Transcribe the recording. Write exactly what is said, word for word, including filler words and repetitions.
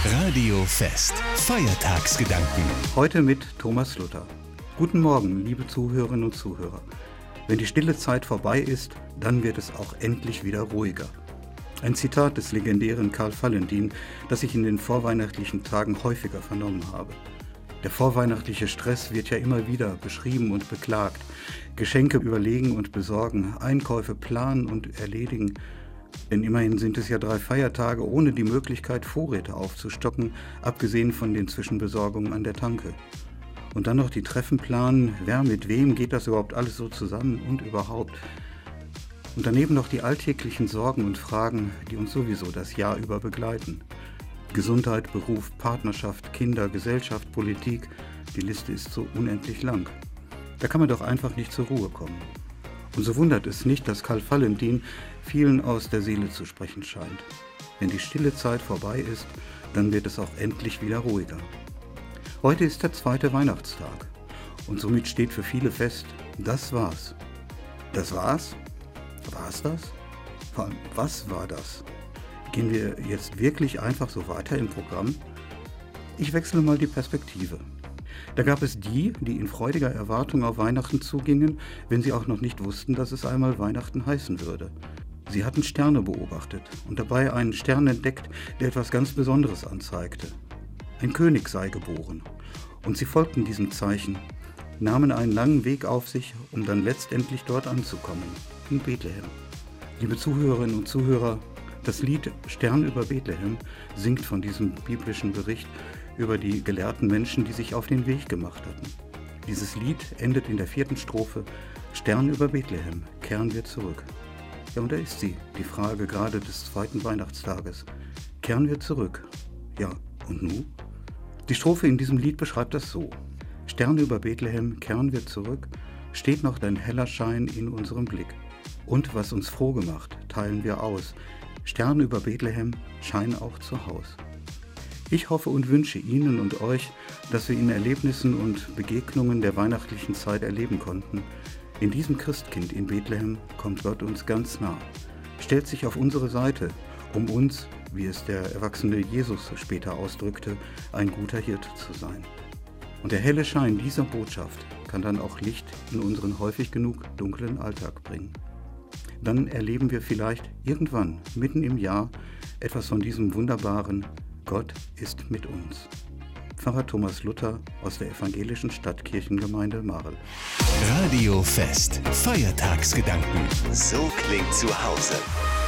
Radio Fest. Feiertagsgedanken. Heute mit Thomas Luther. Guten Morgen, liebe Zuhörerinnen und Zuhörer. Wenn die stille Zeit vorbei ist, dann wird es auch endlich wieder ruhiger. Ein Zitat des legendären Karl Valentin, das ich in den vorweihnachtlichen Tagen häufiger vernommen habe. Der vorweihnachtliche Stress wird ja immer wieder beschrieben und beklagt. Geschenke überlegen und besorgen, Einkäufe planen und erledigen. Denn immerhin sind es ja drei Feiertage ohne die Möglichkeit, Vorräte aufzustocken, abgesehen von den Zwischenbesorgungen an der Tanke. Und dann noch die Treffen planen, wer mit wem, geht das überhaupt alles so zusammen und überhaupt. Und daneben noch die alltäglichen Sorgen und Fragen, die uns sowieso das Jahr über begleiten. Gesundheit, Beruf, Partnerschaft, Kinder, Gesellschaft, Politik, die Liste ist so unendlich lang. Da kann man doch einfach nicht zur Ruhe kommen. Und so wundert es nicht, dass Karl Valentin vielen aus der Seele zu sprechen scheint. Wenn die stille Zeit vorbei ist, dann wird es auch endlich wieder ruhiger. Heute ist der zweite Weihnachtstag und somit steht für viele fest, das war's. Das war's? War's das? Vor allem, was war das? Gehen wir jetzt wirklich einfach so weiter im Programm? Ich wechsle mal die Perspektive. Da gab es die, die in freudiger Erwartung auf Weihnachten zugingen, wenn sie auch noch nicht wussten, dass es einmal Weihnachten heißen würde. Sie hatten Sterne beobachtet und dabei einen Stern entdeckt, der etwas ganz Besonderes anzeigte. Ein König sei geboren. Und sie folgten diesem Zeichen, nahmen einen langen Weg auf sich, um dann letztendlich dort anzukommen, in Bethlehem. Liebe Zuhörerinnen und Zuhörer, das Lied Stern über Bethlehem singt von diesem biblischen Bericht über die gelehrten Menschen, die sich auf den Weg gemacht hatten. Dieses Lied endet in der vierten Strophe, Stern über Bethlehem, kehren wir zurück. Ja, und da ist sie, die Frage gerade des zweiten Weihnachtstages. Kehren wir zurück? Ja, und nun? Die Strophe in diesem Lied beschreibt das so. Stern über Bethlehem, kehren wir zurück, steht noch dein heller Schein in unserem Blick. Und was uns froh gemacht, teilen wir aus. Stern über Bethlehem, Schein auch zu Haus. Ich hoffe und wünsche Ihnen und euch, dass wir in Erlebnissen und Begegnungen der weihnachtlichen Zeit erleben konnten. In diesem Christkind in Bethlehem kommt Gott uns ganz nah, stellt sich auf unsere Seite, um uns, wie es der erwachsene Jesus später ausdrückte, ein guter Hirte zu sein. Und der helle Schein dieser Botschaft kann dann auch Licht in unseren häufig genug dunklen Alltag bringen. Dann erleben wir vielleicht irgendwann, mitten im Jahr, etwas von diesem wunderbaren Gott ist mit uns. Pfarrer Thomas Luther aus der evangelischen Stadtkirchengemeinde Marl. Radio Fest. Feiertagsgedanken. So klingt zu Hause.